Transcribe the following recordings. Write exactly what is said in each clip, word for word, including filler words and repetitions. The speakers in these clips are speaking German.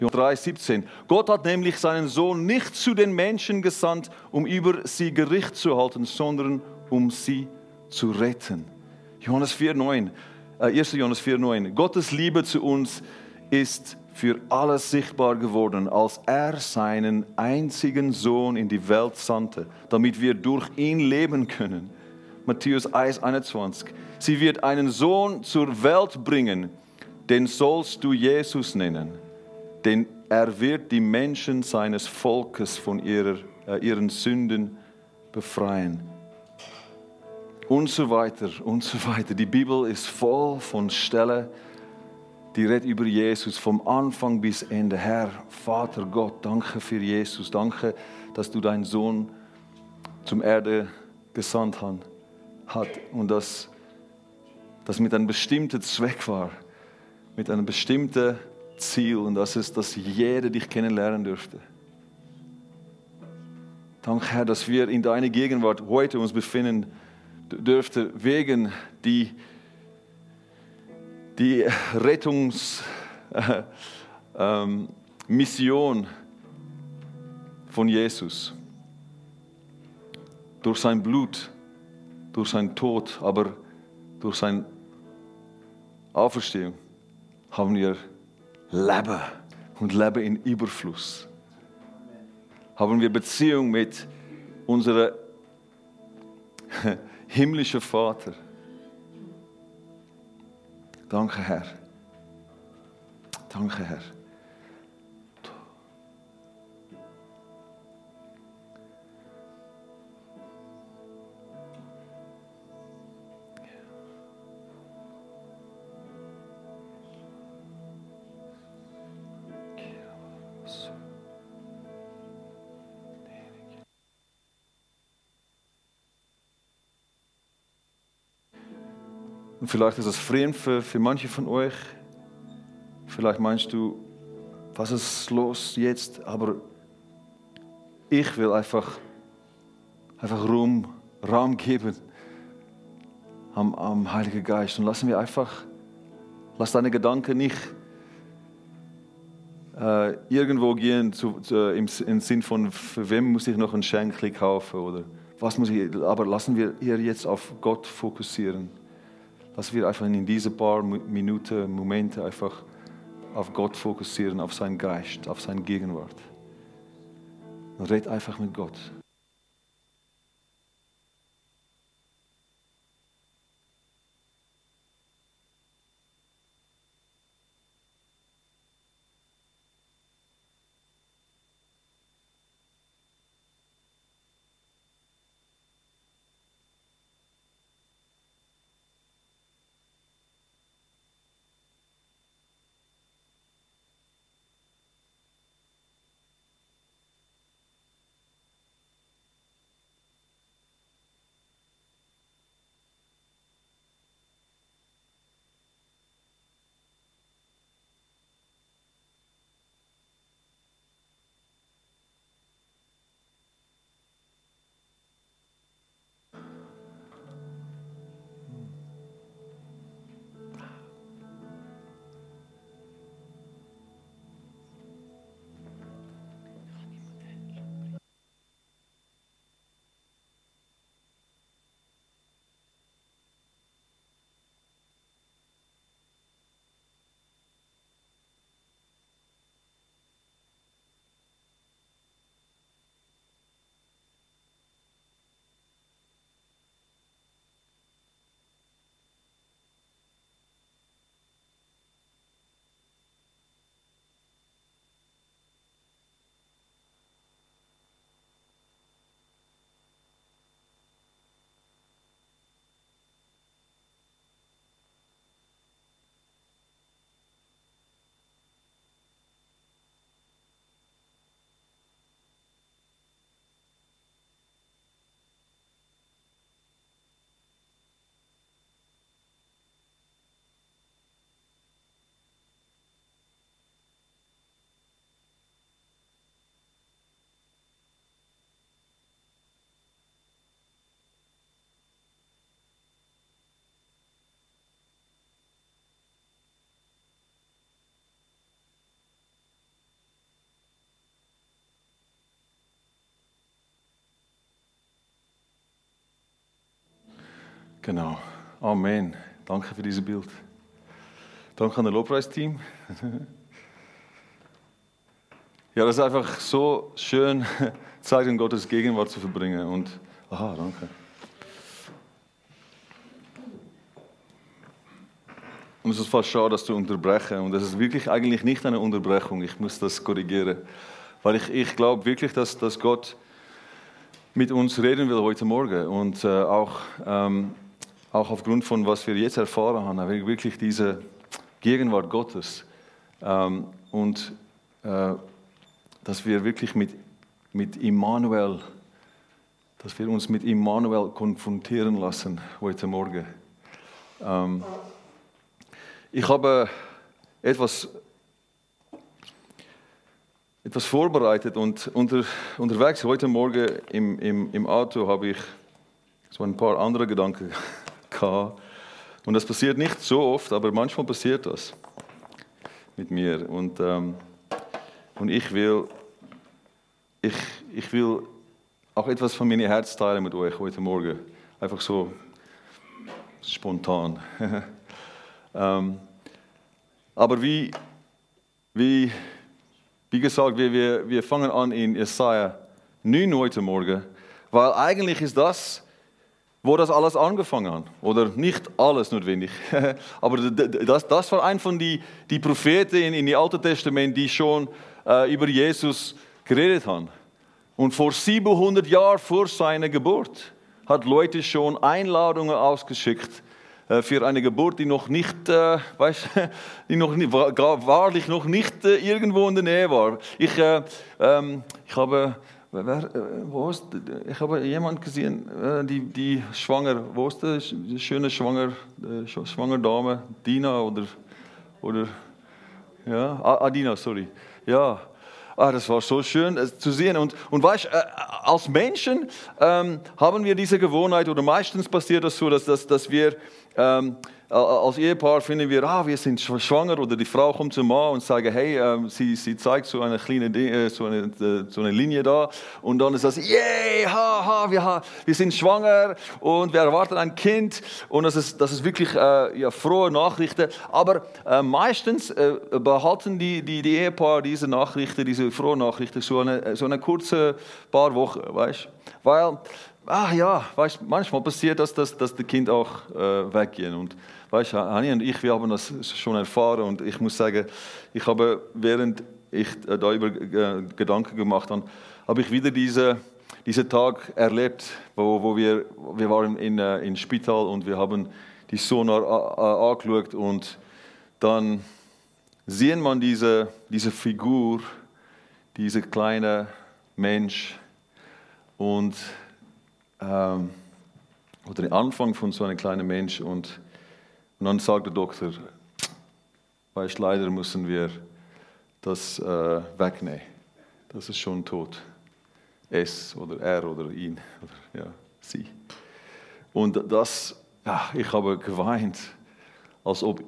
drei siebzehn. Gott hat nämlich seinen Sohn nicht zu den Menschen gesandt, um über sie Gericht zu halten, sondern um sie zu retten. Johannes vier neun, äh, erster Johannes vier neun. Gottes Liebe zu uns ist für alles sichtbar geworden, als er seinen einzigen Sohn in die Welt sandte, damit wir durch ihn leben können. Matthäus eins einundzwanzig. Sie wird einen Sohn zur Welt bringen, den sollst du Jesus nennen. Denn er wird die Menschen seines Volkes von ihrer, äh, ihren Sünden befreien. Und so weiter, und so weiter. Die Bibel ist voll von Stellen, die redet über Jesus vom Anfang bis Ende. Herr, Vater Gott, danke für Jesus. Danke, dass du deinen Sohn zum Erde gesandt hast. Und dass das mit einem bestimmten Zweck war. Mit einem bestimmten Ziel. Und das ist, dass jeder dich kennenlernen dürfte. Danke, Herr, dass wir in deiner Gegenwart heute uns befinden dürften, wegen die, die Rettungsmission äh, ähm, von Jesus. Durch sein Blut, durch seinen Tod, aber durch seine Auferstehung haben wir Leben und Leben in Überfluss. Haben wir Beziehung mit unserem himmlischen Vater. Danke, Herr. Danke, Herr. Und vielleicht ist das fremd für, für manche von euch. Vielleicht meinst du, was ist los jetzt? Aber ich will einfach, einfach Raum, Raum geben am, am Heiligen Geist. Und lassen wir einfach, lass deine Gedanken nicht äh, irgendwo gehen zu, zu, im, im Sinn von, für wem muss ich noch ein Schenkli kaufen oder was muss ich, aber lassen wir hier jetzt auf Gott fokussieren. Dass wir einfach in diese paar Minuten, Momente einfach auf Gott fokussieren, auf seinen Geist, auf seine Gegenwart. Und red einfach mit Gott. Genau. Amen. Danke für dieses Bild. Danke an das Lobpreisteam. Ja, das ist einfach so schön, Zeit in Gottes Gegenwart zu verbringen. Und, aha, danke. Und es ist fast schade, das zu unterbrechen. Und das ist wirklich eigentlich nicht eine Unterbrechung. Ich muss das korrigieren. Weil ich, ich glaube wirklich, dass, dass Gott mit uns reden will heute Morgen. Und äh, auch, ähm, auch aufgrund von was wir jetzt erfahren haben, wirklich diese Gegenwart Gottes. Ähm, und äh, dass wir wirklich mit, mit Immanuel, dass wir uns mit Immanuel konfrontieren lassen heute Morgen. Ähm, ich habe etwas, etwas vorbereitet und unter, unterwegs heute Morgen im, im, im Auto habe ich so ein paar andere Gedanken gehabt. Und das passiert nicht so oft, aber manchmal passiert das mit mir. Und, ähm, und ich will, ich, ich will auch etwas von meinem Herz teilen mit euch heute Morgen. Einfach so spontan. ähm, aber wie, wie, wie gesagt, wir, wir, wir fangen an in Jesaja neun heute Morgen, weil eigentlich ist das, wo das alles angefangen hat. Oder nicht alles notwendig. Aber das, das war ein von den die Propheten in, in dem Alten Testament, die schon äh, über Jesus geredet haben. Und vor siebenhundert Jahren vor seiner Geburt hat Leute schon Einladungen ausgeschickt äh, für eine Geburt, die noch nicht, äh, weiß, die noch nicht, wahrlich noch nicht äh, irgendwo in der Nähe war. Ich, äh, ähm, ich habe Wer, wo ist, ich habe jemanden gesehen, die, die schwanger, wo ist die schöne schwanger, schwangere Dame, Dina oder, oder ja, Adina, sorry, ja, ah, das war so schön zu sehen und, und weißt, als Menschen ähm, haben wir diese Gewohnheit oder meistens passiert das so, dass, dass, dass wir ähm, als Ehepaar finden wir, ah, wir sind schwanger oder die Frau kommt zum Mann und sagt, hey, ähm, sie, sie zeigt so eine kleine äh, so, eine, äh, so eine Linie da und dann ist das, yay, ha, ha, wir, wir sind schwanger und wir erwarten ein Kind und das ist, das ist wirklich äh, ja, frohe Nachrichten, aber äh, meistens äh, behalten die, die, die Ehepaar diese Nachrichten, diese frohe Nachrichten so eine, so eine kurze paar Wochen, weißt, weil Ah ja, weißt, manchmal passiert das, dass, dass die Kinder auch äh, weggehen. Und weißt, Hani und ich, wir haben das schon erfahren. Und ich muss sagen, ich habe, während ich äh, darüber äh, Gedanken gemacht habe, habe ich wieder diese, diesen Tag erlebt, wo, wo wir, wir waren in äh, in Spital und wir haben die Sonar äh, angeschaut. Und dann sehen man diese, diese Figur, diese kleine Mensch und Ähm, oder den Anfang von so einem kleinen Mensch und, und dann sagt der Doktor, weißt, leider müssen wir das äh, wegnehmen. Das ist schon tot. Es oder er oder ihn oder ja, sie. Und das, ja, ich habe geweint, als ob,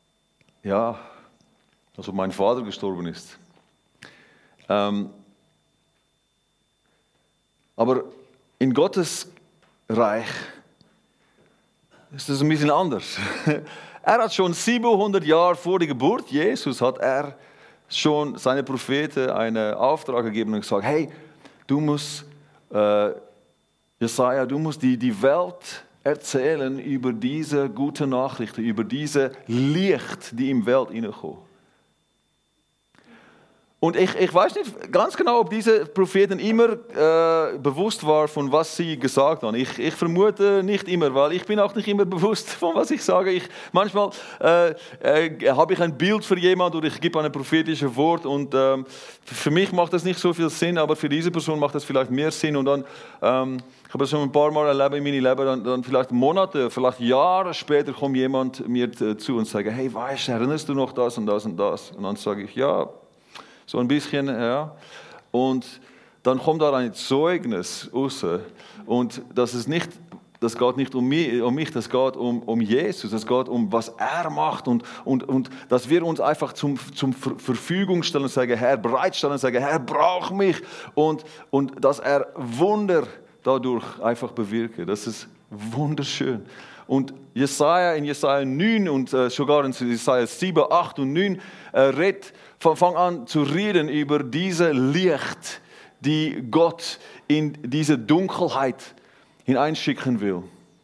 ja, als ob mein Vater gestorben ist. Ähm, aber in Gottes Reich ist es ein bisschen anders. Er hat schon siebenhundert Jahre vor der Geburt Jesus hat er schon seine Propheten einen Auftrag gegeben und gesagt, hey, du musst, äh, Jesaja, du musst die, die Welt erzählen über diese gute Nachrichten, über diese Licht, die in die Welt hineinkommt. Und ich, ich weiß nicht ganz genau, ob diese Propheten immer äh, bewusst waren, von was sie gesagt haben. Ich, ich vermute nicht immer, weil ich bin auch nicht immer bewusst, von was ich sage. Ich, manchmal äh, äh, habe ich ein Bild für jemanden oder ich gebe ein prophetisches Wort und ähm, für mich macht das nicht so viel Sinn, aber für diese Person macht das vielleicht mehr Sinn. Und dann, ähm, ich habe das schon ein paar Mal erlebt in meinem Leben, dann, dann vielleicht Monate, vielleicht Jahre später kommt jemand mir zu und sagt, hey, weißt du, erinnerst du noch das und das und das? Und dann sage ich, ja, so ein bisschen, ja. Und dann kommt da ein Zeugnis raus. Und das ist nicht, das geht nicht um mich, um mich das geht um, um Jesus. Es geht um, was er macht. Und, und, und dass wir uns einfach zum, zum Verfügung stellen und sagen, Herr, bereitstellen und sagen, Herr, brauch mich. Und, und dass er Wunder dadurch einfach bewirkt. Das ist wunderschön. Und Jesaja in Jesaja neun und äh, sogar in Jesaja sieben, acht und neun äh, redet, fang an zu reden über diese Licht, die Gott in diese Dunkelheit hineinschicken will.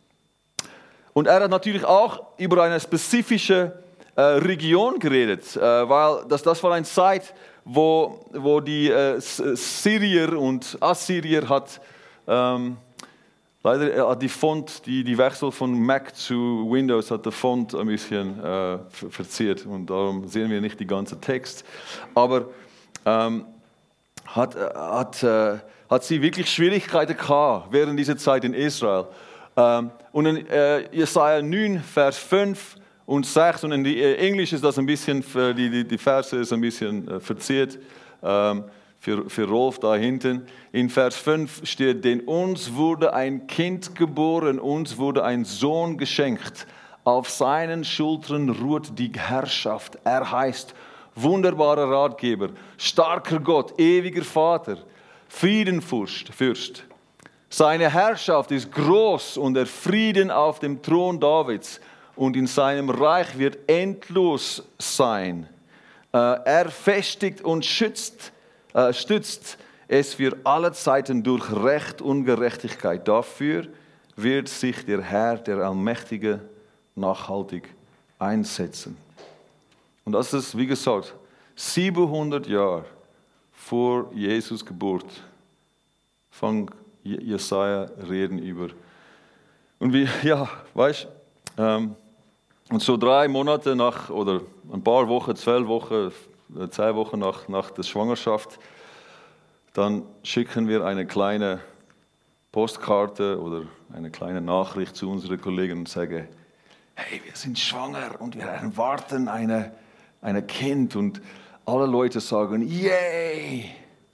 Und er hat natürlich auch über eine spezifische äh, Region geredet, äh, weil das, das war eine Zeit, wo, wo die äh, Syrier und Assyrier hat, ähm, leider hat die Font, die, die Wechsel von Mac zu Windows hat der Font ein bisschen äh, verziert und darum sehen wir nicht den ganzen Text. Aber ähm, hat, hat, äh, hat sie wirklich Schwierigkeiten gehabt während dieser Zeit in Israel. Ähm, und in äh, Jesaja neun, Vers fünf und sechs, und in die, äh, Englisch ist das ein bisschen, die, die, die Verse ist ein bisschen äh, verziert, ähm, für, für Rolf da hinten. In Vers fünf steht, denn uns wurde ein Kind geboren, uns wurde ein Sohn geschenkt. Auf seinen Schultern ruht die Herrschaft. Er heißt wunderbarer Ratgeber, starker Gott, ewiger Vater, Friedenfürst. Fürst. Seine Herrschaft ist groß und der Frieden auf dem Thron Davids und in seinem Reich wird endlos sein. Er festigt und schützt, äh, stützt es für alle Zeiten durch Recht und Gerechtigkeit. Dafür wird sich der Herr, der Allmächtige, nachhaltig einsetzen. Und das ist, wie gesagt, siebenhundert Jahre vor Jesus Geburt fängt Jesaja reden über. Und wie, ja, weißt du, ähm, und so drei Monate nach, oder ein paar Wochen, zwölf Wochen, zwei Wochen nach, nach der Schwangerschaft, dann schicken wir eine kleine Postkarte oder eine kleine Nachricht zu unseren Kollegen und sagen, hey, wir sind schwanger und wir erwarten eine, ein Kind. Und alle Leute sagen, yay!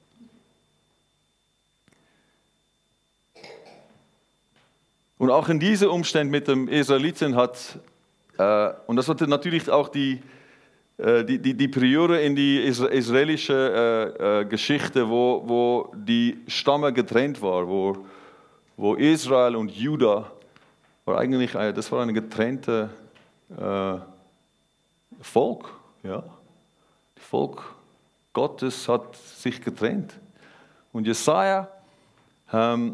Und auch in diesen Umständen mit dem Israeliten hat, äh, und das war natürlich auch die, äh, die, die, die Periode in die israelische äh, äh, Geschichte, wo, wo die Stamme getrennt war, wo, wo Israel und Juda, war eigentlich, eine, das war ein getrennte äh, Volk. Ja? Das Volk Gottes hat sich getrennt. Und Jesaja, ähm,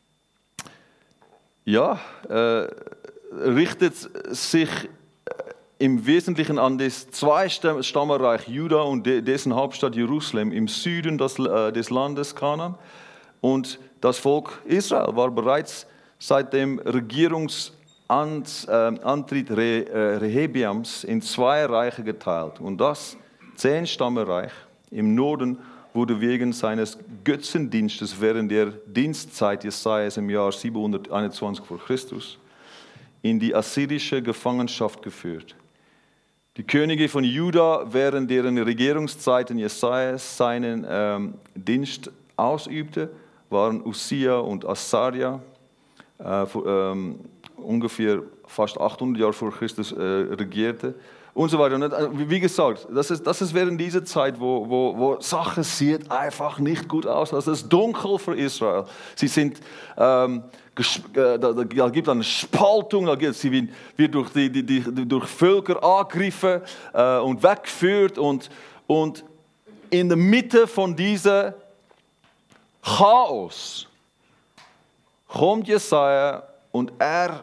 Ja, äh, richtet sich im Wesentlichen an das Zwei-Stammenreich Juda und de, dessen Hauptstadt Jerusalem im Süden des, äh, des Landes Kanaan. Und das Volk Israel war bereits seit dem Regierungsantritt Re, äh, Rehabeams in zwei Reiche geteilt. Und das Zehn-Stammenreich im Norden wurde wegen seines Götzendienstes während der Dienstzeit Jesajas im Jahr siebenhunderteinundzwanzig vor Christus in die assyrische Gefangenschaft geführt. Die Könige von Juda, während deren Regierungszeiten Jesajas seinen ähm, Dienst ausübte, waren Usia und Asaria, äh, ähm, ungefähr fast achthundert Jahre vor Christus äh, regierte. Und so weiter. Und wie gesagt, das ist, das ist während dieser Zeit, wo, wo, wo Sachen sieht einfach nicht gut aus. Es ist dunkel für Israel. Sie sind, ähm, da, da, da gibt es eine Spaltung, da gibt, sie wird, wird durch, die, die, die, durch Völker angegriffen äh, und weggeführt. Und, und in der Mitte von diesem Chaos kommt Jesaja und er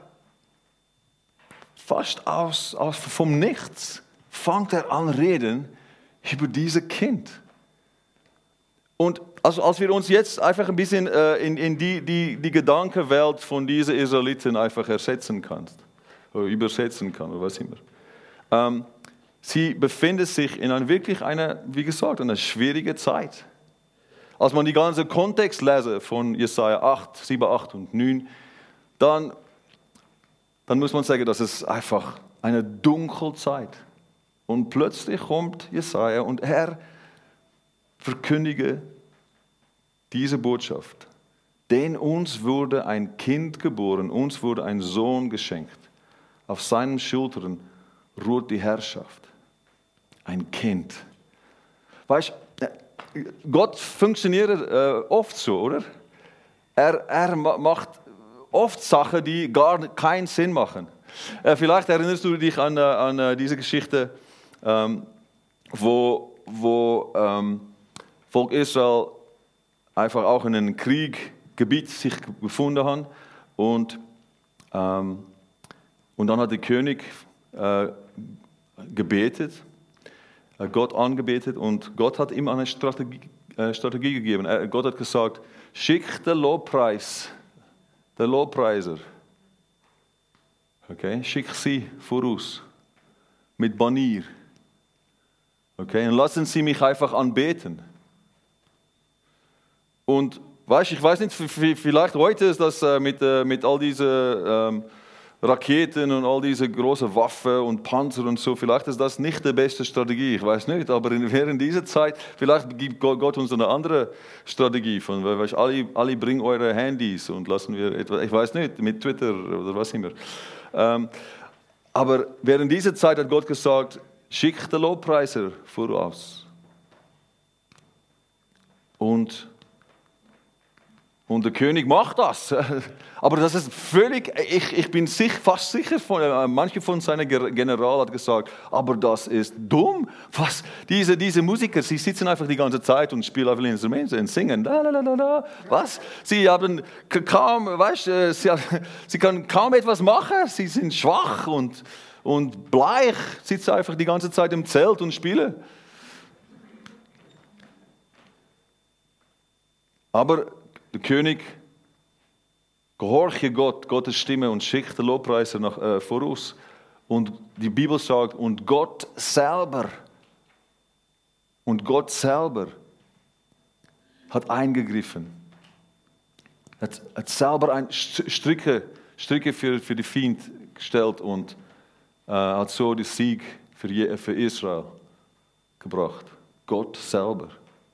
fast aus, aus vom Nichts fängt er an reden über dieses Kind. Und also als wir uns jetzt einfach ein bisschen äh, in, in die, die, die Gedankenwelt von diesen Israeliten einfach ersetzen kannst, oder übersetzen kann, oder was immer. Ähm, sie befinden sich in einer wirklich einer, wie gesagt, einer schwierigen Zeit. Als man die ganze Kontext lese von Jesaja acht, sieben, acht und neun, dann dann muss man sagen, das ist einfach eine dunkle Zeit. Und plötzlich kommt Jesaja und er verkündige diese Botschaft. Denn uns wurde ein Kind geboren, uns wurde ein Sohn geschenkt. Auf seinen Schultern ruht die Herrschaft. Ein Kind. Weißt du, Gott funktioniert äh, oft so, oder? Er, er macht oft Sachen, die gar keinen Sinn machen. Äh, vielleicht erinnerst du dich an, äh, an äh, diese Geschichte, ähm, wo, wo ähm, Volk Israel einfach auch in einem Krieggebiet sich befunden hat. Und, ähm, und dann hat der König äh, gebetet, äh, Gott angebetet und Gott hat ihm eine Strategie, äh, Strategie gegeben. Er, Gott hat gesagt, schick den Lobpreis, den Lobpreiser. Okay, schick sie voraus mit Banier. Okay, und lassen Sie mich einfach anbeten. Und weißt, ich weiß nicht, vielleicht heute ist das mit, mit all diesen ähm, Raketen und all diese großen Waffen und Panzer und so, vielleicht ist das nicht die beste Strategie, ich weiß nicht, aber während dieser Zeit, vielleicht gibt Gott uns eine andere Strategie, von, weißt, alle, alle bringen eure Handys und lassen wir etwas, ich weiß nicht, mit Twitter oder was immer. Ähm, aber während dieser Zeit hat Gott gesagt, schickt den Lobpreiser voraus. Und Und der König macht das. Aber das ist völlig, ich, ich bin sich, fast sicher, von, manche von seinen Generalen hat gesagt, aber das ist dumm. Was? Diese, diese Musiker, sie sitzen einfach die ganze Zeit und spielen einfach Instrumente und singen. Da, da, da, da. Was? Sie haben kaum, weißt, sie, sie können kaum etwas machen. Sie sind schwach und, und bleich, sitzen einfach die ganze Zeit im Zelt und spielen. Aber der König gehorche Gott, Gottes Stimme und schickt den Lobpreiser nach, äh, voraus. Und die Bibel sagt, und Gott selber, und Gott selber hat eingegriffen. Hat, hat selber ein Stricke, Stricke für, für die Feind gestellt und äh, hat so den Sieg für, für Israel gebracht. Gott selber.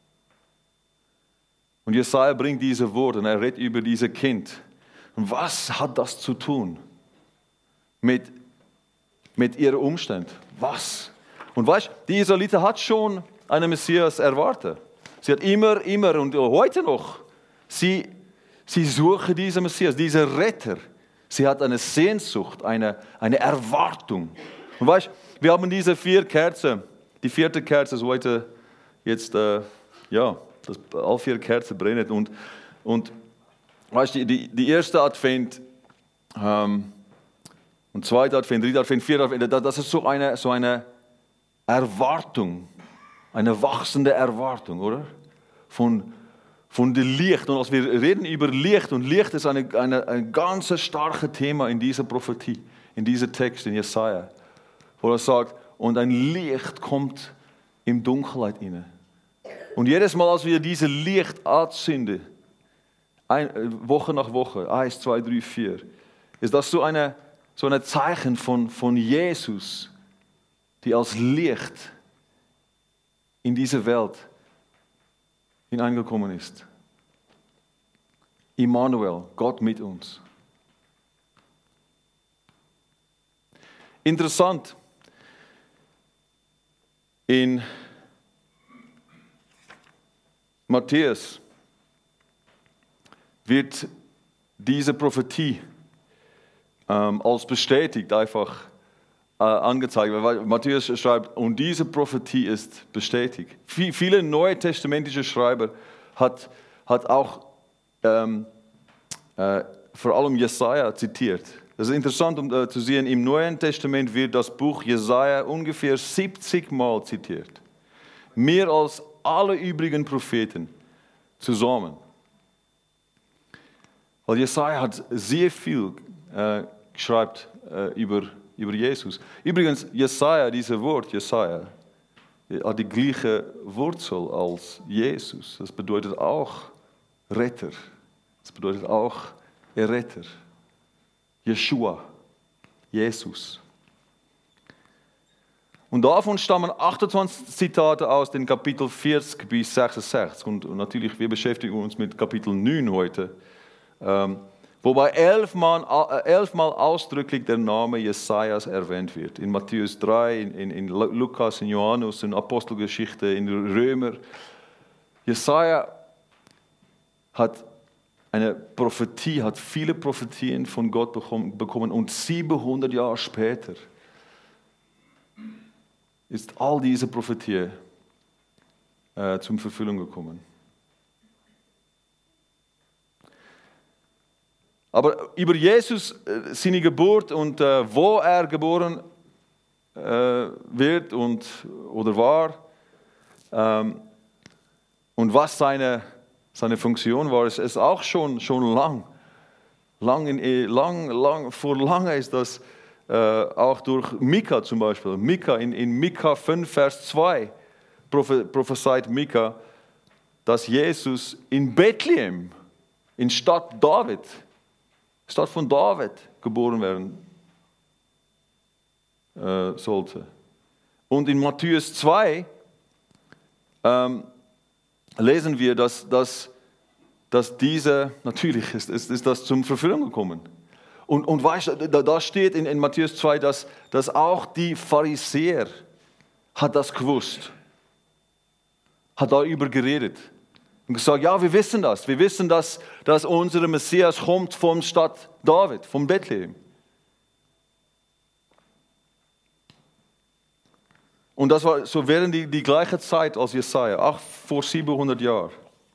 Und Jesaja bringt diese Worte und er redet über dieses Kind. Und was hat das zu tun mit, mit ihren Umständen? Was? Und weißt du, die Israeliten hat schon einen Messias erwartet. Sie hat immer, immer und heute noch, sie, sie suchen diesen Messias, diesen Retter. Sie hat eine Sehnsucht, eine, eine Erwartung. Und weißt du, wir haben diese vier Kerzen. Die vierte Kerze ist heute jetzt, äh, ja, dass alle vier Kerzen brennen. Und, und weißt du, die, die erste Advent, ähm, und zweite Advent, dritte Advent, vierte Advent, das ist so eine, so eine Erwartung, eine wachsende Erwartung, oder? Von, von dem Licht. Und als wir reden über Licht, und Licht ist eine, eine, ein ganz starkes Thema in dieser Prophetie, in diesem Text, in Jesaja, wo er sagt, und ein Licht kommt in Dunkelheit hinein. Und jedes Mal, als wir dieses Licht anzünden, ein, Woche nach Woche, eins, zwei, drei, vier, ist das so eine so ein Zeichen von, von Jesus, die als Licht in diese Welt hineingekommen ist. Immanuel, Gott mit uns. Interessant, in Matthäus wird diese Prophetie ähm, als bestätigt einfach äh, angezeigt. Weil Matthäus schreibt, und diese Prophetie ist bestätigt. V- viele neutestamentische Schreiber hat, hat auch ähm, äh, vor allem Jesaja zitiert. Das ist interessant, um äh, zu sehen, im Neuen Testament wird das Buch Jesaja ungefähr siebzig Mal zitiert. Mehr als alle übrigen Propheten zusammen. Weil Jesaja hat sehr viel äh, geschrieben äh, über, über Jesus. Übrigens, Jesaja, dieses Wort Jesaja, hat die gleiche Wurzel als Jesus. Das bedeutet auch Retter. Das bedeutet auch Erretter. Jeshua, Jesus. Und davon stammen achtundzwanzig Zitate aus den Kapitel vierzig bis sechsundsechzig. Und, und natürlich, wir beschäftigen uns mit Kapitel neun heute. Ähm, wobei elfmal, elfmal ausdrücklich der Name Jesajas erwähnt wird. In Matthäus drei, in, in, in Lukas, in Johannes, in Apostelgeschichte, in Römer. Jesaja hat eine Prophetie, hat viele Prophetien von Gott bekommen und siebenhundert Jahre später ist all diese Prophetie äh, zum Verfüllung gekommen. Aber über Jesus, äh, seine Geburt und äh, wo er geboren äh, wird und, oder war ähm, und was seine, seine Funktion war, ist, ist auch schon, schon lang. Lang, in, lang, lang. Vor lange ist das äh, auch durch Mika zum Beispiel. Mika, in, in Mika fünf, Vers zwei prophezeit Mika, dass Jesus in Bethlehem, in Stadt David, Stadt von David geboren werden äh, sollte. Und in Matthäus zwei ähm, lesen wir, dass, dass, dass diese, natürlich ist, ist, ist das zum Verfüllung gekommen. Und, und weißt du, da, da steht in, in Matthäus zwei, dass, dass auch die Pharisäer hat das gewusst, hat darüber geredet. Und gesagt, ja, wir wissen das. Wir wissen, dass, dass unser Messias kommt von Stadt David, von Bethlehem. Und das war so während die, die gleiche Zeit als Jesaja, auch vor siebenhundert Jahren.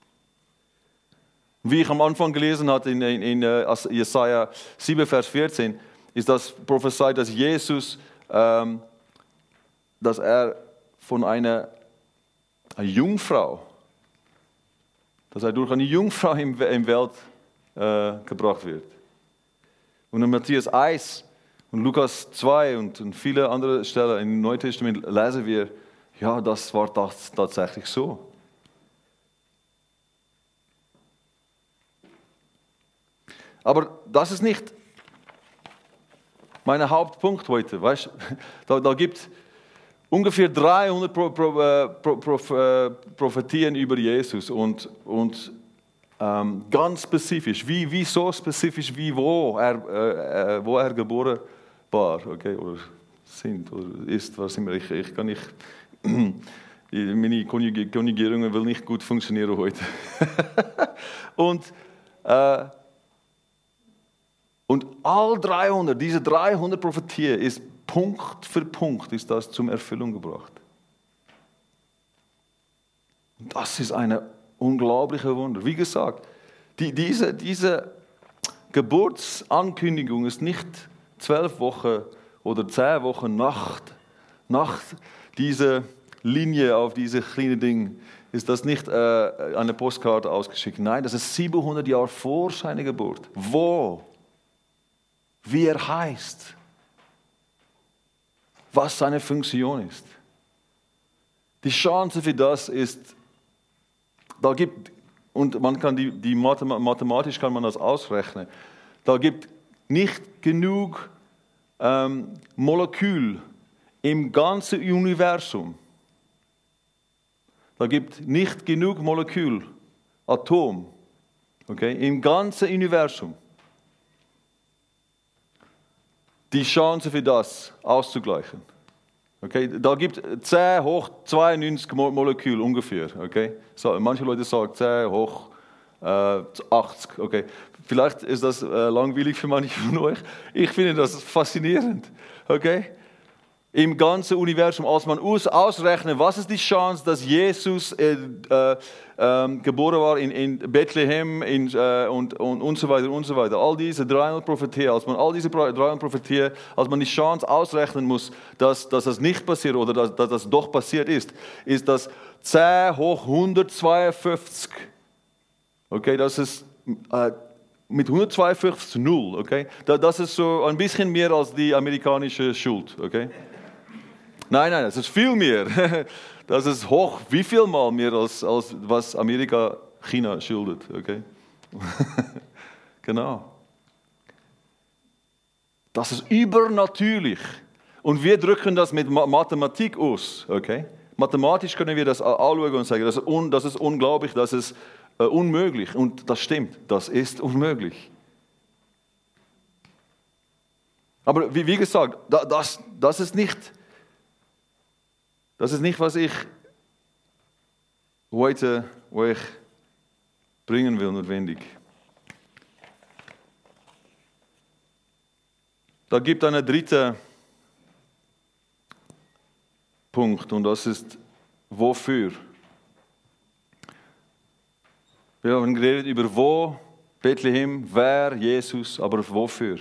Wie ich am Anfang gelesen hatte in, in, in Jesaja sieben, Vers vierzehn, ist das prophezeit, dass Jesus, ähm, dass er von einer, einer Jungfrau, dass er durch eine Jungfrau in die Welt äh, gebracht wird. Und in Matthäus eins und Lukas zwei und, und viele andere Stellen im Neuen Testament lesen wir, ja, das war das tatsächlich so. Aber das ist nicht mein Hauptpunkt heute. Weißt? Da, da gibt es ungefähr dreihundert Pro, Pro, äh, Pro, Pro, äh, Prophetien über Jesus und, und ähm, ganz spezifisch, wie, wie so spezifisch, wie wo er, äh, wo er geboren war, okay, oder sind oder ist, was immer. Ich, ich kann nicht, meine Konjugierungen will nicht gut funktionieren heute. und äh, Und all dreihundert, diese dreihundert Prophetien ist Punkt für Punkt ist das zum Erfüllung gebracht. Und das ist eine unglaubliche Wunder. Wie gesagt, die, diese, diese Geburtsankündigung ist nicht zwölf Wochen oder zehn Wochen nach, nach dieser Linie auf diese kleine Ding, ist das nicht äh, eine Postkarte ausgeschickt. Nein, das ist siebenhundert Jahre vor seiner Geburt. Wo? Wie er heißt, was seine Funktion ist. Die Chance für das ist, da gibt, und man kann die, die mathematisch kann man das ausrechnen, da gibt nicht genug ähm, Molekül im ganzen Universum. Da gibt nicht genug Molekül, Atom, okay, im ganzen Universum. Die Chance für das auszugleichen. Okay? Da gibt es zehn hoch zweiundneunzig Moleküle ungefähr. Okay? So, manche Leute sagen zehn hoch äh, achtzig. Okay? Vielleicht ist das äh, langweilig für manche von euch. Ich finde das faszinierend. Okay? Im ganzen Universum, als man ausrechnet, was ist die Chance, dass Jesus äh, äh, äh, geboren war in, in Bethlehem in, äh, und, und, und so weiter und so weiter. All diese dreihundert Prophetien, als man all diese dreihundert Prophetien, als man die Chance ausrechnen muss, dass, dass das nicht passiert oder dass, dass das doch passiert ist, ist das zehn hoch hundertzweiundfünfzig. Okay, das ist äh, mit hundertzweiundfünfzig zu null. Okay, das ist so ein bisschen mehr als die amerikanische Schuld. Okay. Nein, nein, das ist viel mehr. Das ist hoch, wie viel mal mehr als, als was Amerika China schuldet. Okay? Genau. Das ist übernatürlich. Und wir drücken das mit Mathematik aus. Okay? Mathematisch können wir das anschauen und sagen, das ist, un, das ist unglaublich, das ist äh, unmöglich. Und das stimmt, das ist unmöglich. Aber wie, wie gesagt, das, das ist nicht... Das ist nicht, was ich heute euch bringen will, notwendig. da gibt es einen dritten Punkt und das ist wofür. Wir haben geredet über wo, Bethlehem, wer, Jesus, aber wofür.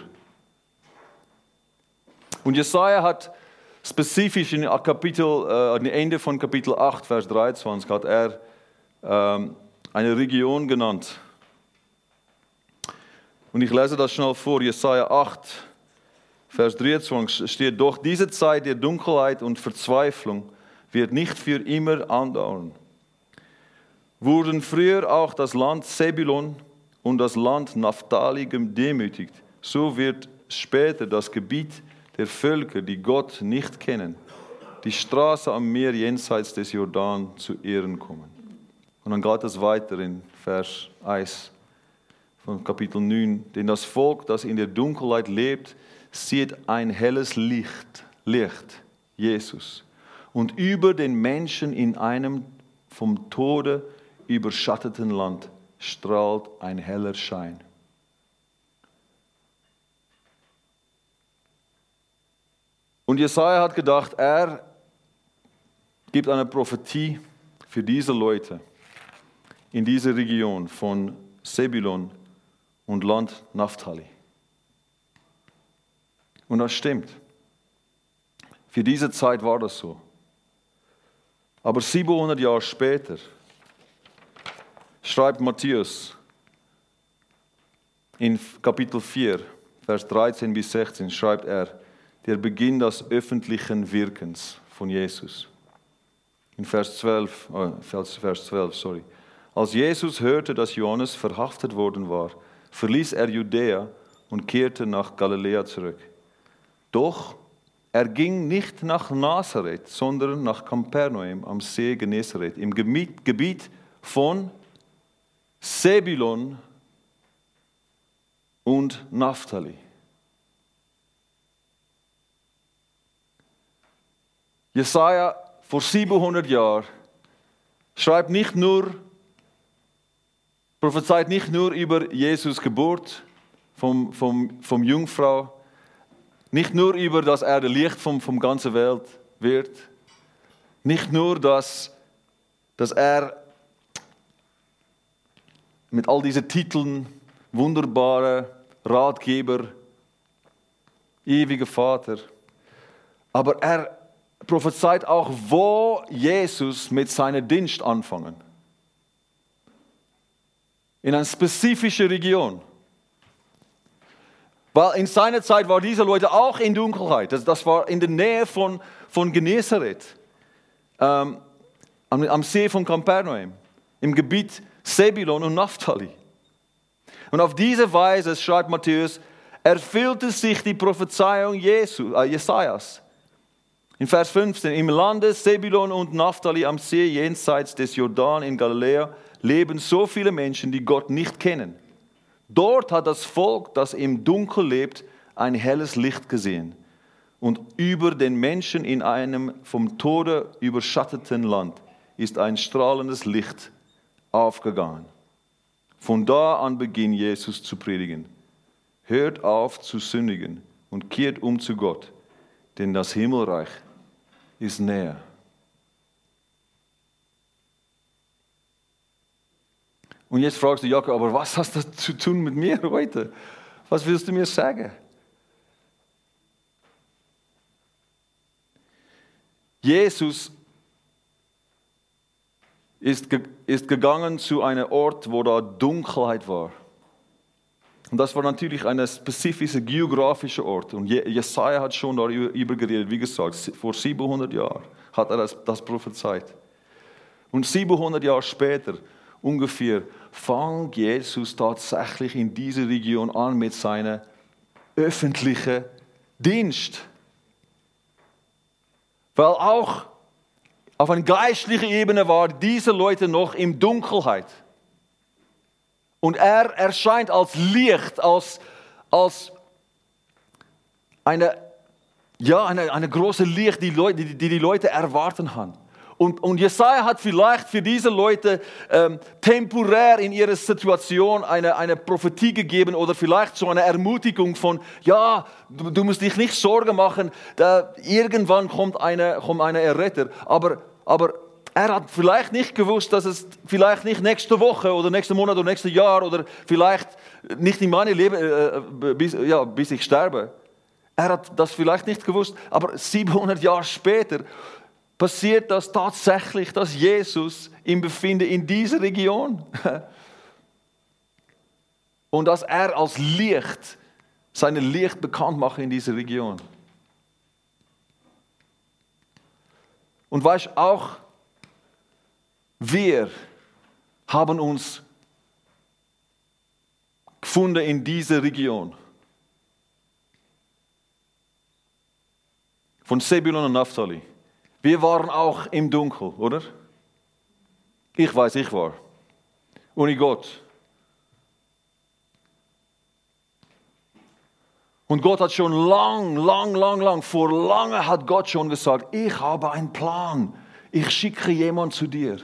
Und Jesaja hat spezifisch in Kapitel, äh, am Ende von Kapitel acht, Vers dreiundzwanzig, hat er ähm, eine Region genannt. Und ich lese das schnell vor, Jesaja acht, Vers dreiundzwanzig steht, doch diese Zeit der Dunkelheit und Verzweiflung wird nicht für immer andauern. Wurden früher auch das Land Zebulon und das Land Naphtali gedemütigt, so wird später das Gebiet der Völker, die Gott nicht kennen, die Straße am Meer jenseits des Jordan zu Ehren kommen. Und dann geht es weiter in Vers eins von Kapitel neun. Denn das Volk, das in der Dunkelheit lebt, sieht ein helles Licht, Licht, Jesus. Und über den Menschen in einem vom Tode überschatteten Land strahlt ein heller Schein. Und Jesaja hat gedacht, er gibt eine Prophetie für diese Leute in dieser Region von Zebulon und Land Naphtali. Und das stimmt. Für diese Zeit war das so. Aber siebenhundert Jahre später schreibt Matthäus in Kapitel vier, Vers dreizehn bis sechzehn, schreibt er, der Beginn des öffentlichen Wirkens von Jesus. In Vers zwölf, oh, Vers zwölf, sorry. Als Jesus hörte, dass Johannes verhaftet worden war, verließ er Judäa und kehrte nach Galiläa zurück. Doch er ging nicht nach Nazareth, sondern nach Kapernaum am See Genezareth, im Gebiet von Zebulon und Naphtali. Jesaja vor siebenhundert Jahren schreibt nicht nur, prophezeit nicht nur über Jesus Geburt vom, vom, vom Jungfrau, nicht nur über, dass er das Licht vom, vom ganzen Welt wird, nicht nur, dass, dass er mit all diesen Titeln, wunderbare Ratgeber, ewiger Vater, aber er prophezeit auch, wo Jesus mit seinem Dienst anfangen. In einer spezifischen Region. Weil in seiner Zeit waren diese Leute auch in Dunkelheit. Das, das war in der Nähe von, von Genezareth, ähm, am, am See von Kapernaum, im Gebiet Zebulon und Naphtali. Und auf diese Weise, schreibt Matthäus, erfüllte sich die Prophezeiung Jesu, äh, Jesajas. In Vers fünfzehn, im Lande Zebulon und Naphtali am See jenseits des Jordan in Galiläa leben so viele Menschen, die Gott nicht kennen. Dort hat das Volk, das im Dunkel lebt, ein helles Licht gesehen. Und über den Menschen in einem vom Tode überschatteten Land ist ein strahlendes Licht aufgegangen. Von da an beginnt Jesus zu predigen. Hört auf zu sündigen und kehrt um zu Gott, denn das Himmelreich ist näher. Und jetzt fragst du, Jakob, aber was hast das zu tun mit mir heute? Was willst du mir sagen? Jesus ist, ist gegangen zu einem Ort, wo da Dunkelheit war. Und das war natürlich ein spezifischer geografischer Ort. Und Jesaja hat schon darüber geredet, wie gesagt, vor siebenhundert Jahren hat er das, das prophezeit. Und siebenhundert Jahre später, ungefähr, fängt Jesus tatsächlich in dieser Region an mit seinem öffentlichen Dienst. Weil auch auf einer geistlichen Ebene waren diese Leute noch in Dunkelheit. Und er erscheint als Licht, als, als eine, ja, eine, eine große Licht, die, Leute, die, die die Leute erwarten haben. Und, und Jesaja hat vielleicht für diese Leute ähm, temporär in ihrer Situation eine, eine Prophetie gegeben oder vielleicht so eine Ermutigung von, ja, du, du musst dich nicht Sorgen machen, da, irgendwann kommt eine, kommt eine Erretter. Aber, aber er hat vielleicht nicht gewusst, dass es vielleicht nicht nächste Woche oder nächsten Monat oder nächstes Jahr oder vielleicht nicht in meinem Leben, äh, bis, ja, bis ich sterbe. Er hat das vielleicht nicht gewusst, aber siebenhundert Jahre später passiert das tatsächlich, dass Jesus ihn befindet in dieser Region. Und dass er als Licht, seine Licht bekannt macht in dieser Region. Und weißt du, auch wir haben uns gefunden in dieser Region. Von Zebulon und Naphtali. Wir waren auch im Dunkel, oder? Ich weiß, ich war. Ohne Gott. Und Gott hat schon lang, lang, lang, lang, vor lange hat Gott schon gesagt, ich habe einen Plan. Ich schicke jemanden zu dir.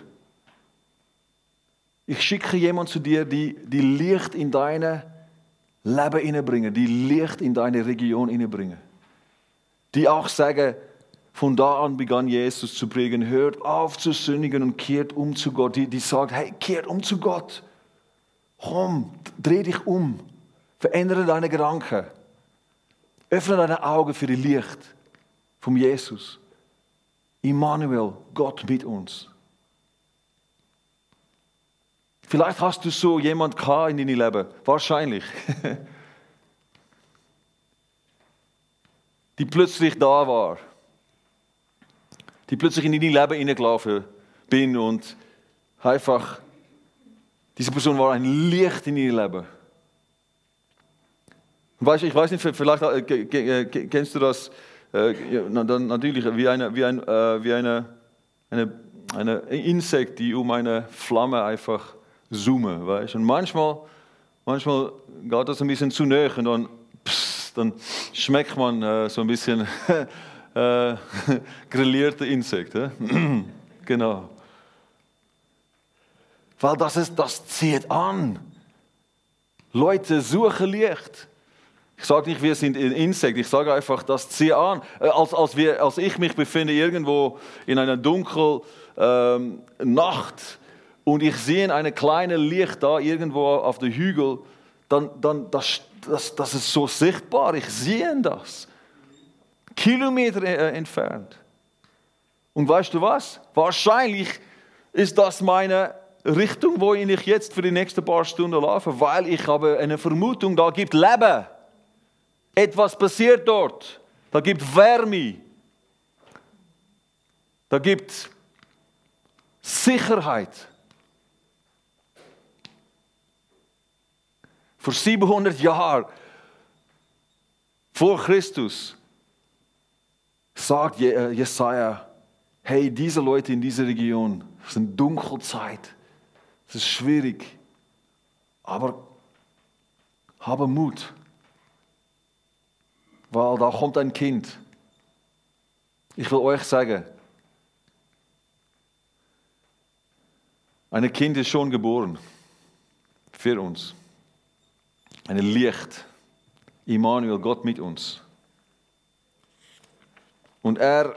Ich schicke jemanden zu dir, die, die Licht in dein Leben hineinbringen, die Licht in deine Region hineinbringen. Die auch sagen, von da an begann Jesus zu predigen, hört auf zu sündigen und kehrt um zu Gott. Die, die sagt, hey, kehrt um zu Gott. Komm, dreh dich um. Verändere deine Gedanken. Öffne deine Augen für das Licht von Jesus. Immanuel, Gott mit uns. Vielleicht hast du so jemand gehabt in deinem Leben. Wahrscheinlich. Die plötzlich da war. Die plötzlich in dein Leben hineingelaufen bin und einfach, diese Person war ein Licht in ihr Leben. Weißt, ich weiß nicht, vielleicht äh, kennst du das, äh, ja, dann natürlich wie eine, wie ein, äh, wie eine, eine, eine Insekt, die um eine Flamme einfach zoomen, weißt? Und manchmal, manchmal geht das ein bisschen zu nahe und dann, pss, dann schmeckt man äh, so ein bisschen äh, grillierte Insekten. Genau. Weil das, ist, das zieht an. Leute suchen Licht. Ich sage nicht, wir sind Insekten, ich sage einfach, das zieht an. Als, als, wir, als ich mich befinde irgendwo in einer dunklen ähm, Nacht und ich sehe ein kleines Licht da irgendwo auf dem Hügel, dann, dann das, das, das ist so sichtbar, ich sehe das. Kilometer entfernt. Und weißt du was? Wahrscheinlich ist das meine Richtung, wohin ich jetzt für die nächsten paar Stunden laufe, weil ich habe eine Vermutung, da gibt Leben. Etwas passiert dort. Da gibt Wärme. Da gibt Sicherheit. Vor siebenhundert Jahren vor Christus sagt Jesaja, hey, diese Leute in dieser Region, es ist eine dunkle Zeit, es ist schwierig, aber habe Mut, weil da kommt ein Kind. Ich will euch sagen, ein Kind ist schon geboren für uns. Ein Licht, Immanuel, Gott mit uns. Und er,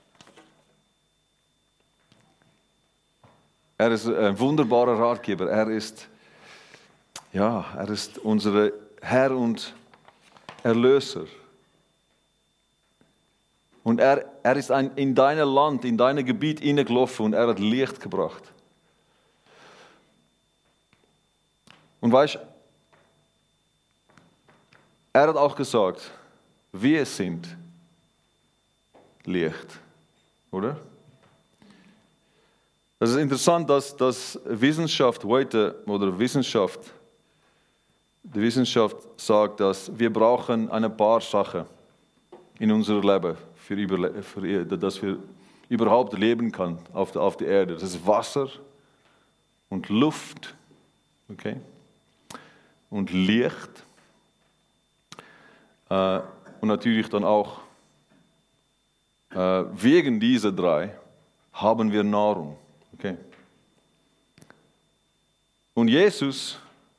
er ist ein wunderbarer Ratgeber. Er ist, ja, er ist unser Herr und Erlöser. Und er, er ist ein, in dein Land, in dein Gebiet hineingelaufen und er hat Licht gebracht. Und weißt, er hat auch gesagt, wir sind Licht, oder? Es ist interessant, dass, dass Wissenschaft heute, oder Wissenschaft, die Wissenschaft sagt, dass wir brauchen ein paar Sachen in unserem Leben, für, Überle- für, dass wir überhaupt leben können auf der, auf der Erde. Das ist Wasser und Luft, okay? Und Licht. Äh, und natürlich dann auch äh, wegen dieser drei haben wir Nahrung. Okay. Und Jesus,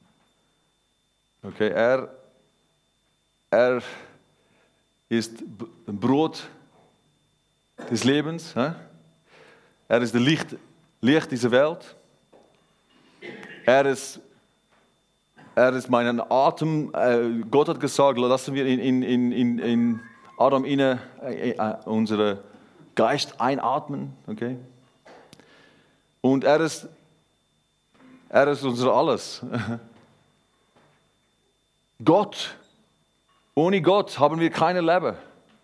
okay, er, er ist Brot des Lebens. Hä? Er ist das Licht, Licht dieser Welt. Er ist, er ist mein Atem. Äh, Gott hat gesagt, lassen wir in, in, in, in Adam inne äh, äh, unseren Geist einatmen. Okay? Und er ist, er ist unser Alles. Gott. Ohne Gott haben wir keine Leben.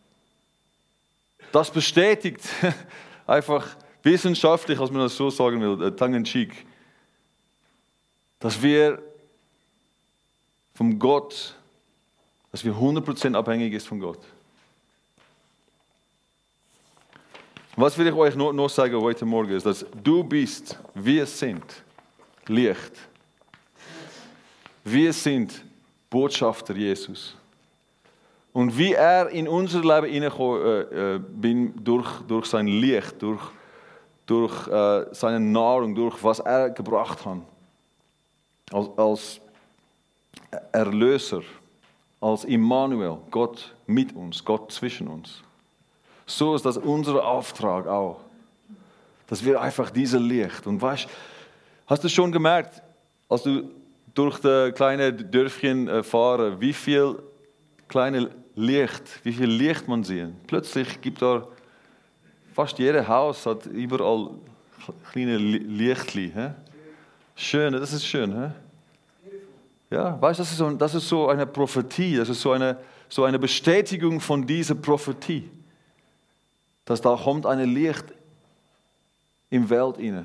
Das bestätigt einfach wissenschaftlich, als man das so sagen will, tongue in cheek, dass wir vom Gott, dass wir hundert Prozent abhängig sind von Gott. Was will ich euch noch, noch sagen heute Morgen ist, dass du bist, wir sind Licht. Wir sind Botschafter Jesus. Und wie er in unser Leben hineingekommen äh, bin, durch, durch sein Licht, durch, durch äh, seine Nahrung, durch was er gebracht hat, als, als Erlöser, als Immanuel, Gott mit uns, Gott zwischen uns. So ist das unser Auftrag auch, dass wir einfach dieses Licht, und weißt, hast du schon gemerkt, als du durch das kleine Dörfchen fahren, wie viel kleine Licht, wie viel Licht man sieht. Plötzlich gibt da fast jedes Haus hat überall kleine Lichtli. He? Schön, das ist schön. He? Ja, weißt du, das ist, so, das ist so eine Prophetie, das ist so eine, so eine Bestätigung von dieser Prophetie, dass da kommt ein Licht in die Welt inne.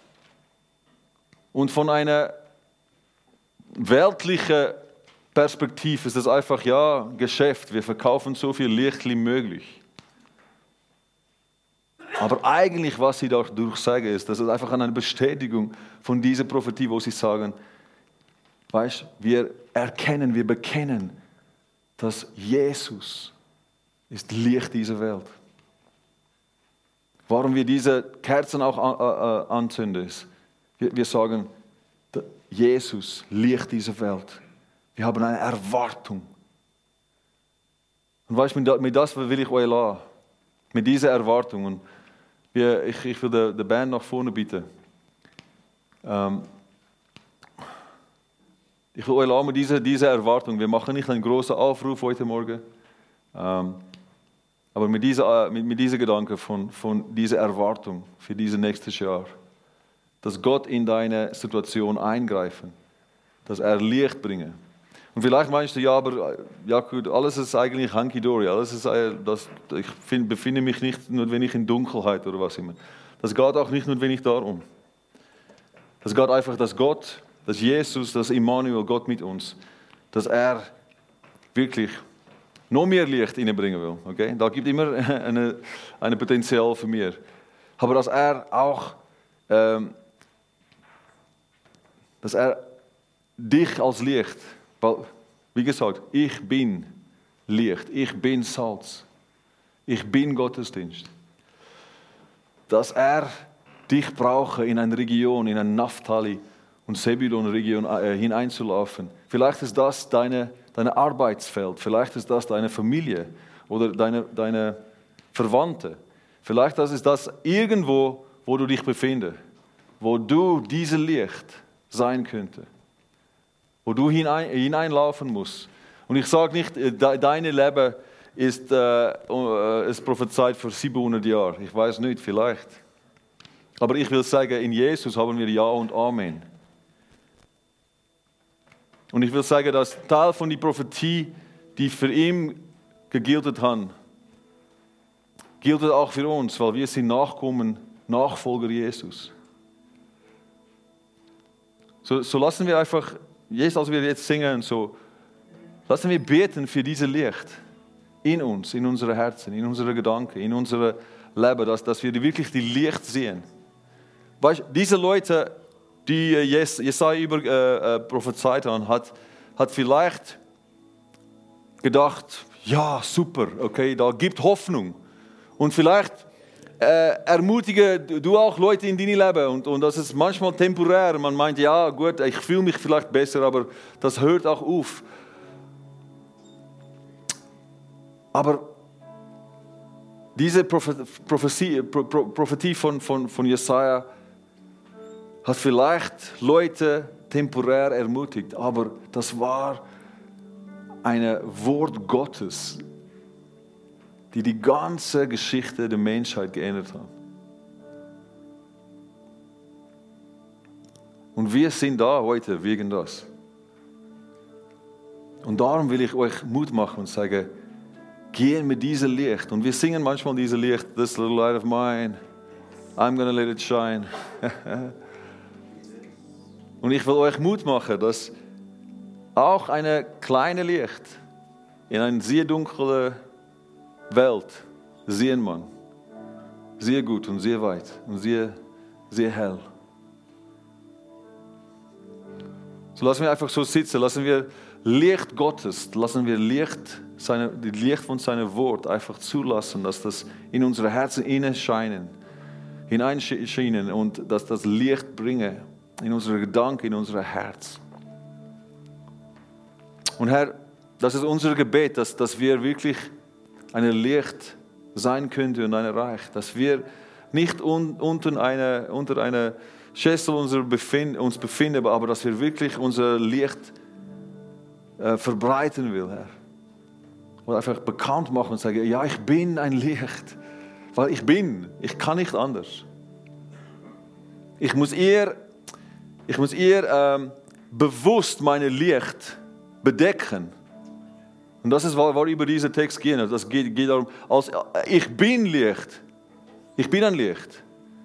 Und von einer weltlichen Perspektive ist das einfach, ja, Geschäft. Wir verkaufen so viel Licht wie möglich. Aber eigentlich, was sie dadurch sagen, ist, das ist einfach eine Bestätigung von dieser Prophetie, wo sie sagen, weißt, wir erkennen, wir bekennen, dass Jesus ist Licht dieser Welt. Warum wir diese Kerzen auch anzünden, ist, wir, wir sagen, Jesus, Licht dieser Welt. Wir haben eine Erwartung. Und weißt du, mit das will ich euch lassen. Mit dieser Erwartung. Und wir, ich, ich will die, die Band nach vorne bitten. Ähm, ich will euch lassen mit dieser, dieser Erwartung. Wir machen nicht einen großen Aufruf heute Morgen. Ähm, aber mit dieser, mit, mit dieser Gedanke von, von dieser Erwartung für dieses nächste Jahr. Dass Gott in deine Situation eingreifen. Dass er Licht bringen. Und vielleicht meinst du, ja, aber ja gut, alles ist eigentlich hunky-dory. Alles ist, das, ich find, befinde mich nicht nur, wenn ich in Dunkelheit oder was immer. Das geht auch nicht nur, wenn ich darum. Das geht einfach, dass Gott, dass Jesus, dass Immanuel, Gott mit uns, dass er wirklich noch mehr Licht hineinbringen will. Okay? Da gibt immer eine, eine Potenzial für mir. Aber dass er auch, ähm, dass er dich als Licht, weil, wie gesagt, ich bin Licht, ich bin Salz, ich bin Gottesdienst. Dass er dich brauche in eine Region, in eine Naphtali- und Zebulon-Region äh, hineinzulaufen. Vielleicht ist das deine, deine Arbeitsfeld, vielleicht ist das deine Familie oder deine, deine Verwandte. Vielleicht ist das irgendwo, wo du dich befindest, wo du dieses Licht sein könnte. Wo du hinein, hineinlaufen musst. Und ich sage nicht, dein Leben ist, äh, ist prophezeit für siebenhundert Jahre. Ich weiß nicht, vielleicht. Aber ich will sagen, in Jesus haben wir Ja und Amen. Und ich will sagen, dass Teil von der Prophetie, die für ihn gegiltet haben, gilt auch für uns, weil wir sind Nachkommen, Nachfolger Jesus. So, so lassen wir einfach, jetzt als wir jetzt singen, so, lassen wir beten für dieses Licht in uns, in unsere Herzen, in unsere Gedanken, in unser Leben, dass, dass wir wirklich die Licht sehen. Weißt du, diese Leute, die Jes, Jesaja über äh, äh, prophezeit haben, hat, hat vielleicht gedacht, ja, super, okay, da gibt Hoffnung. Und vielleicht äh, ermutige du auch Leute in deinem Leben. Und, und das ist manchmal temporär. Man meint, ja gut, ich fühle mich vielleicht besser, aber das hört auch auf. Aber diese Prophetie, Prophetie von, von, von Jesaja hat vielleicht Leute temporär ermutigt, aber das war ein Wort Gottes, die die ganze Geschichte der Menschheit geändert hat. Und wir sind da heute wegen das. Und darum will ich euch Mut machen und sagen, gehen mit diesem Licht. Und wir singen manchmal dieses Licht, this little light of mine, I'm gonna let it shine. Und ich will euch Mut machen, dass auch eine kleine Licht in eine sehr dunkle Welt sehen man. Sehr gut und sehr weit und sehr, sehr hell. So lassen wir einfach so sitzen, lassen wir Licht Gottes, lassen wir Licht, seine, die Licht von seinem Wort einfach zulassen, dass das in unsere Herzen hineinscheinen, hineinscheinen und dass das Licht bringe in unsere Gedanken, in unser Herz. Und Herr, das ist unser Gebet, dass, dass wir wirklich ein Licht sein könnten und ein Reich, dass wir nicht un, unter einer unter eine Schäsel unser Befind, uns befinden, aber dass wir wirklich unser Licht äh, verbreiten will, Herr. Und einfach bekannt machen und sagen, ja, ich bin ein Licht, weil ich bin, ich kann nicht anders. Ich muss eher Ich muss eher ähm, bewusst meine Licht bedecken. Und das ist, worüber dieser Text geht. Das geht, geht darum, als, ich bin Licht. Ich bin ein Licht.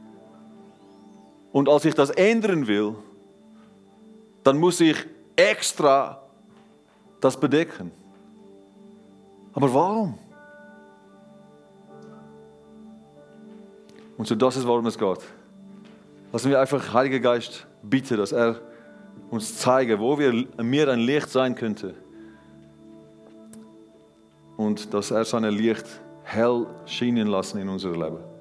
Und als ich das ändern will, dann muss ich extra das bedecken. Aber warum? Und so das ist, worum es geht. Lassen wir einfach Heiliger Geist bitten, dass er uns zeige, wo wir mehr ein Licht sein könnte. Und dass er sein Licht hell scheinen lassen in unser Leben.